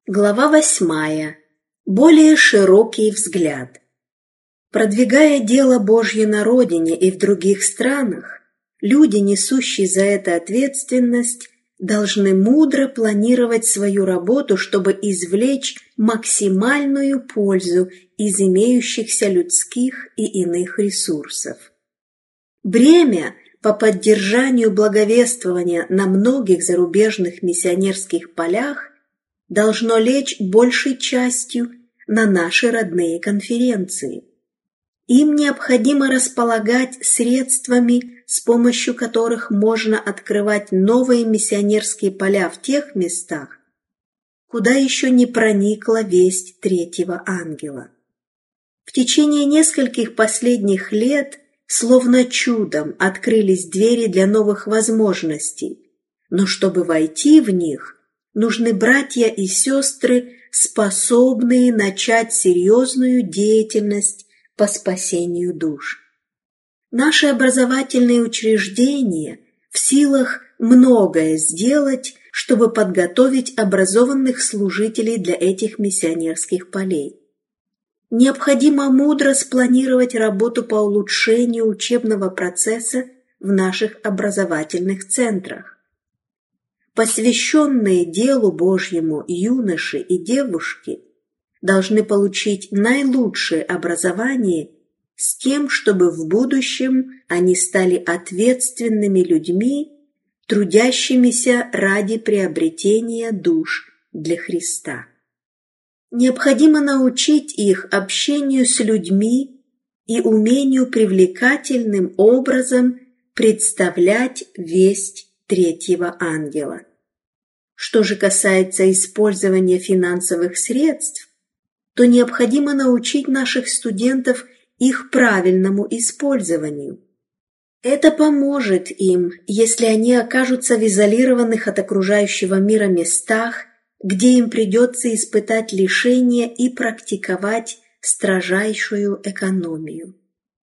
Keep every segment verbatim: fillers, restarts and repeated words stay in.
Глава восьмая. Более широкий взгляд. Продвигая дело Божье на родине и в других странах, люди, несущие за это ответственность, должны мудро планировать свою работу, чтобы извлечь максимальную пользу из имеющихся людских и иных ресурсов. Бремя по поддержанию благовествования на многих зарубежных миссионерских полях должно лечь большей частью на наши родные конференции. Им необходимо располагать средствами, с помощью которых можно открывать новые миссионерские поля в тех местах, куда еще не проникла весть третьего ангела. В течение нескольких последних лет словно чудом открылись двери для новых возможностей, но чтобы войти в них, нужны братья и сестры, способные начать серьезную деятельность по спасению душ. Наши образовательные учреждения в силах многое сделать, чтобы подготовить образованных служителей для этих миссионерских полей. Необходимо мудро спланировать работу по улучшению учебного процесса в наших образовательных центрах. Посвященные делу Божьему юноши и девушки должны получить наилучшее образование с тем, чтобы в будущем они стали ответственными людьми, трудящимися ради приобретения душ для Христа. Необходимо научить их общению с людьми и умению привлекательным образом представлять весть третьего ангела. Что же касается использования финансовых средств, то необходимо научить наших студентов их правильному использованию. Это поможет им, если они окажутся в изолированных от окружающего мира местах, где им придется испытать лишения и практиковать строжайшую экономию.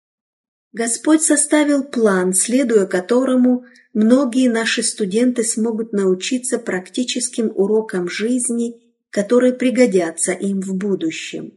Господь составил план, следуя которому многие наши студенты смогут научиться практическим урокам жизни, которые пригодятся им в будущем.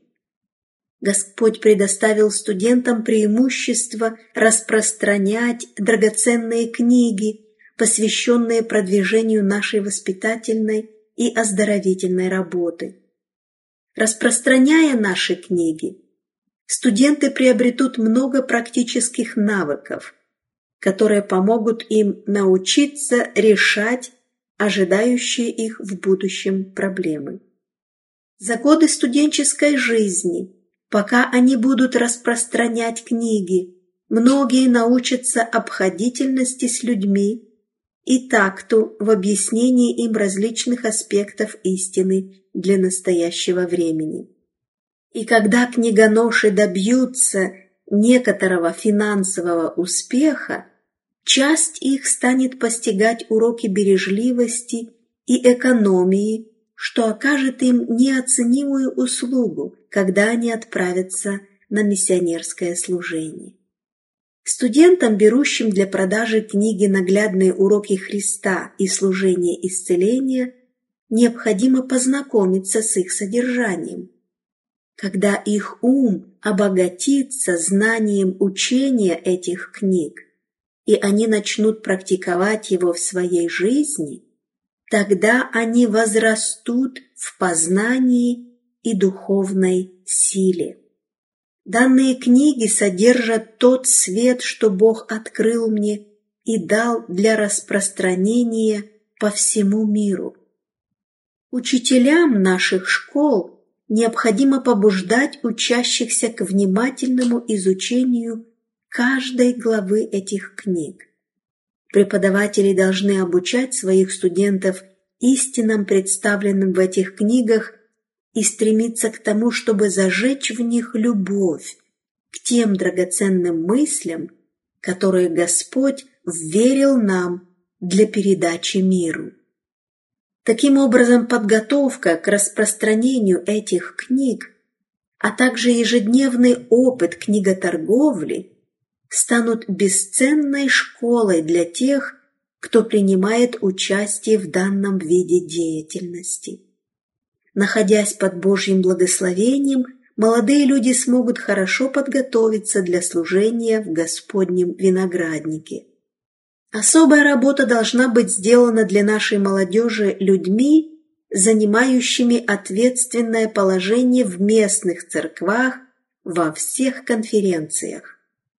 Господь предоставил студентам преимущество распространять драгоценные книги, посвященные продвижению нашей воспитательной и оздоровительной работы. Распространяя наши книги, студенты приобретут много практических навыков, которые помогут им научиться решать ожидающие их в будущем проблемы. За годы студенческой жизни, пока они будут распространять книги, многие научатся обходительности с людьми и такту в объяснении им различных аспектов истины для настоящего времени. И когда книгоноши добьются некоторого финансового успеха, часть их станет постигать уроки бережливости и экономии, что окажет им неоценимую услугу, когда они отправятся на миссионерское служение. Студентам, берущим для продажи книги «Наглядные уроки Христа и служение исцеления», необходимо познакомиться с их содержанием. Когда их ум обогатится знанием учения этих книг, и они начнут практиковать его в своей жизни, тогда они возрастут в познании и духовной силе. Данные книги содержат тот свет, что Бог открыл мне и дал для распространения по всему миру. Учителям наших школ необходимо побуждать учащихся к внимательному изучению каждой главы этих книг. Преподаватели должны обучать своих студентов истинам, представленным в этих книгах, и стремиться к тому, чтобы зажечь в них любовь к тем драгоценным мыслям, которые Господь вверил нам для передачи миру. Таким образом, подготовка к распространению этих книг, а также ежедневный опыт книготорговли станут бесценной школой для тех, кто принимает участие в данном виде деятельности. Находясь под Божьим благословением, молодые люди смогут хорошо подготовиться для служения в Господнем винограднике. Особая работа должна быть сделана для нашей молодежи людьми, занимающими ответственное положение в местных церквах во всех конференциях.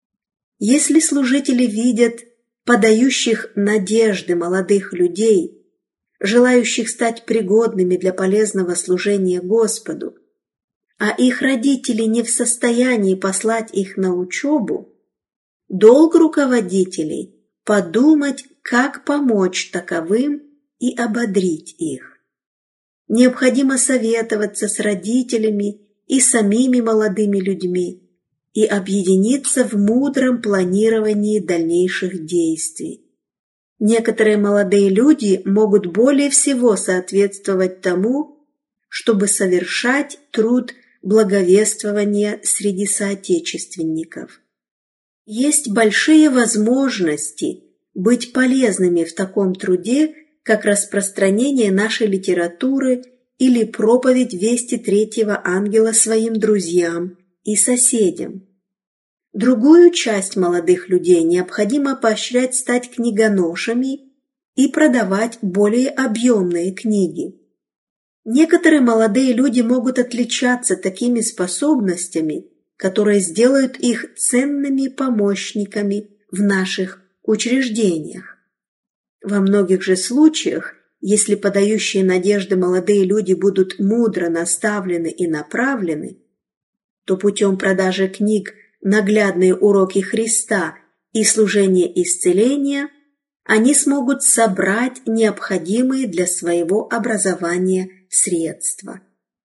Если служители видят подающих надежды молодых людей, желающих стать пригодными для полезного служения Господу, а их родители не в состоянии послать их на учебу, долг руководителей – подумать, как помочь таковым и ободрить их. Необходимо советоваться с родителями и самими молодыми людьми и объединиться в мудром планировании дальнейших действий. Некоторые молодые люди могут более всего соответствовать тому, чтобы совершать труд благовествования среди соотечественников. Есть большие возможности быть полезными в таком труде, как распространение нашей литературы или проповедь вести третьего ангела своим друзьям и соседям. Другую часть молодых людей необходимо поощрять стать книгоношами и продавать более объемные книги. Некоторые молодые люди могут отличаться такими способностями, которые сделают их ценными помощниками в наших учреждениях. Во многих же случаях, если подающие надежды молодые люди будут мудро наставлены и направлены, то путем продажи книг «Наглядные уроки Христа» и «Служение исцеления» они смогут собрать необходимые для своего образования средства.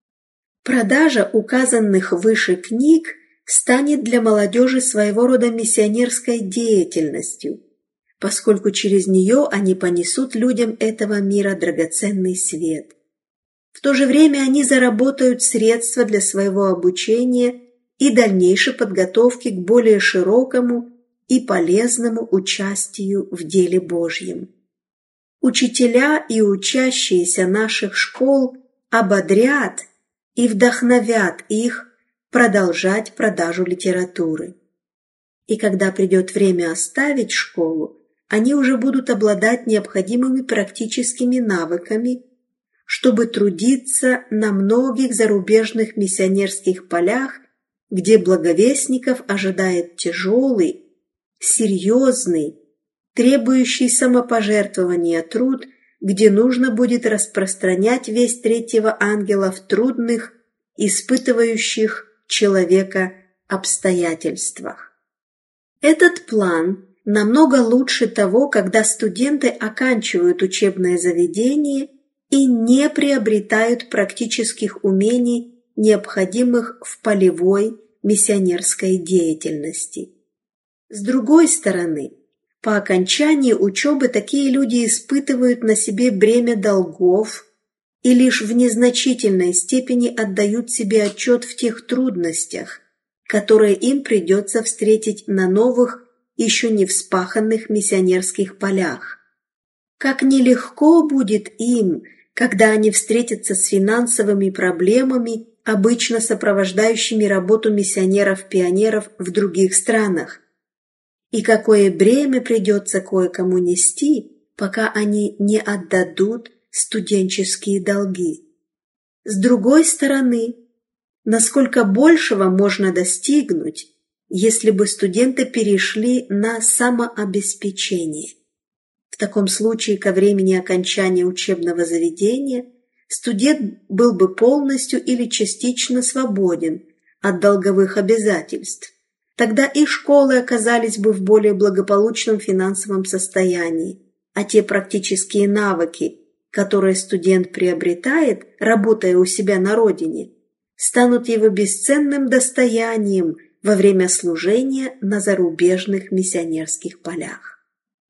Продажа указанных выше книг станет для молодежи своего рода миссионерской деятельностью, поскольку через нее они понесут людям этого мира драгоценный свет. В то же время они заработают средства для своего обучения и дальнейшей подготовки к более широкому и полезному участию в деле Божьем. Учителя и учащиеся наших школ ободрят и вдохновят их продолжать продажу литературы. И когда придет время оставить школу, они уже будут обладать необходимыми практическими навыками, чтобы трудиться на многих зарубежных миссионерских полях, где благовестников ожидает тяжелый, серьезный, требующий самопожертвования труд, где нужно будет распространять весть третьего ангела в трудных, испытывающих человека обстоятельствах. Этот план намного лучше того, когда студенты оканчивают учебное заведение и не приобретают практических умений, необходимых в полевой миссионерской деятельности. С другой стороны, по окончании учебы такие люди испытывают на себе бремя долгов и лишь в незначительной степени отдают себе отчет в тех трудностях, которые им придется встретить на новых, еще не вспаханных миссионерских полях. Как нелегко будет им, когда они встретятся с финансовыми проблемами, обычно сопровождающими работу миссионеров-пионеров в других странах, и какое бремя придется кое-кому нести, пока они не отдадут студенческие долги. С другой стороны, насколько большего можно достигнуть, если бы студенты перешли на самообеспечение. В таком случае ко времени окончания учебного заведения студент был бы полностью или частично свободен от долговых обязательств. Тогда и школы оказались бы в более благополучном финансовом состоянии, а те практические навыки, которые студент приобретает, работая у себя на родине, станут его бесценным достоянием во время служения на зарубежных миссионерских полях.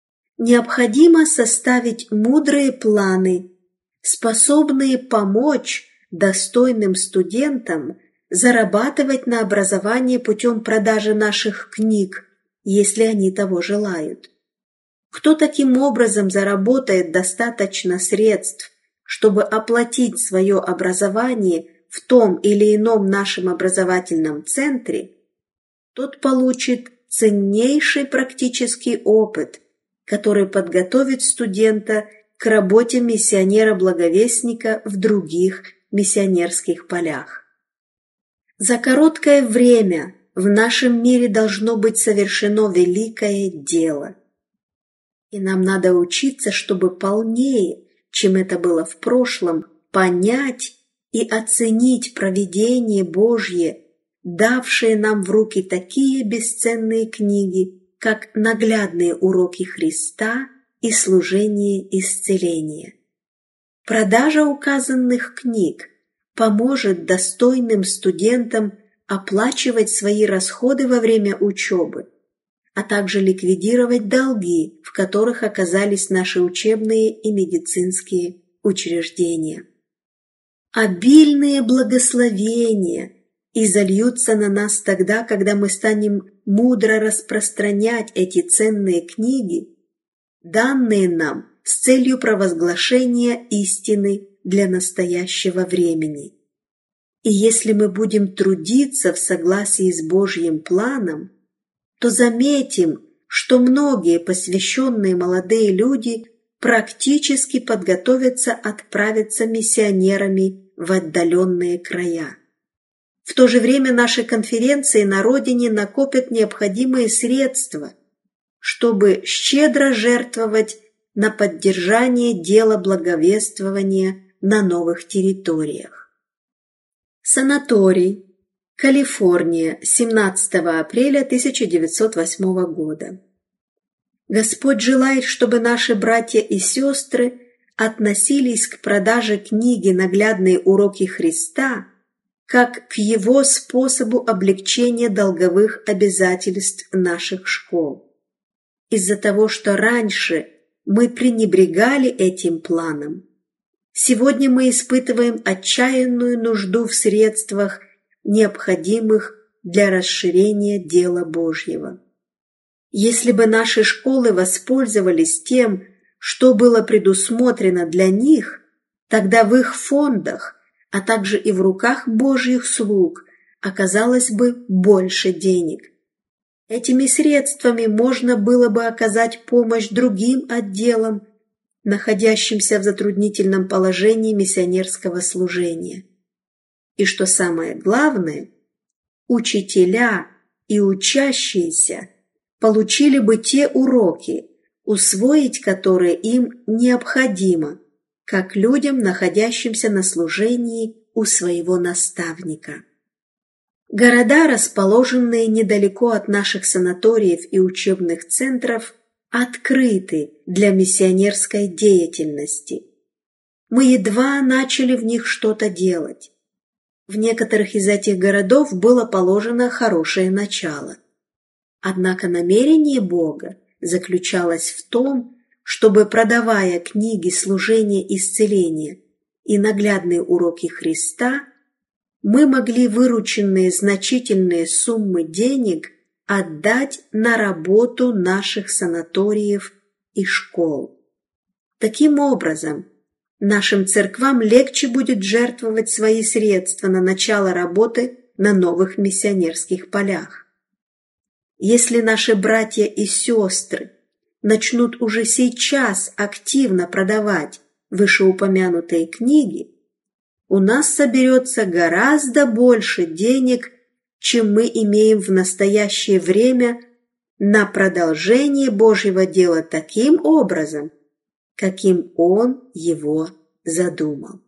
Необходимо составить мудрые планы, способные помочь достойным студентам зарабатывать на образование путем продажи наших книг, если они того желают. Кто таким образом заработает достаточно средств, чтобы оплатить свое образование в том или ином нашем образовательном центре, тот получит ценнейший практический опыт, который подготовит студента к работе миссионера-благовестника в других миссионерских полях. За короткое время в нашем мире должно быть совершено великое дело. И нам надо учиться, чтобы полнее, чем это было в прошлом, понять и оценить провидение Божье, давшее нам в руки такие бесценные книги, как «Наглядные уроки Христа» и «Служение исцеления». Продажа указанных книг поможет достойным студентам оплачивать свои расходы во время учебы, а также ликвидировать долги, в которых оказались наши учебные и медицинские учреждения. Обильные благословения изольются на нас тогда, когда мы станем мудро распространять эти ценные книги, данные нам с целью провозглашения истины для настоящего времени. И если мы будем трудиться в согласии с Божьим планом, то заметим, что многие посвященные молодые люди практически подготовятся отправиться миссионерами в отдаленные края. В то же время наши конференции на родине накопят необходимые средства, чтобы щедро жертвовать на поддержание дела благовествования на новых территориях. Санаторий, Калифорния, семнадцатого апреля тысяча девятьсот восьмого года. Господь желает, чтобы наши братья и сестры относились к продаже книги «Наглядные уроки Христа» как к Его способу облегчения долговых обязательств наших школ. Из-за того, что раньше мы пренебрегали этим планом, сегодня мы испытываем отчаянную нужду в средствах, необходимых для расширения дела Божьего. Если бы наши школы воспользовались тем, что было предусмотрено для них, тогда в их фондах, а также и в руках Божьих слуг оказалось бы больше денег. Этими средствами можно было бы оказать помощь другим отделам, находящимся в затруднительном положении миссионерского служения. И что самое главное, учителя и учащиеся получили бы те уроки, усвоить которые им необходимо, как людям, находящимся на служении у своего наставника. Города, расположенные недалеко от наших санаториев и учебных центров, открыты для миссионерской деятельности. Мы едва начали в них что-то делать. В некоторых из этих городов было положено хорошее начало. Однако намерение Бога заключалось в том, чтобы, продавая книги служения исцеления и наглядные уроки Христа, мы могли вырученные значительные суммы денег отдать на работу наших санаториев и школ. Таким образом, нашим церквам легче будет жертвовать свои средства на начало работы на новых миссионерских полях. Если наши братья и сестры начнут уже сейчас активно продавать вышеупомянутые книги, у нас соберется гораздо больше денег, чем мы имеем в настоящее время на продолжение Божьего дела таким образом, каким Он его задумал.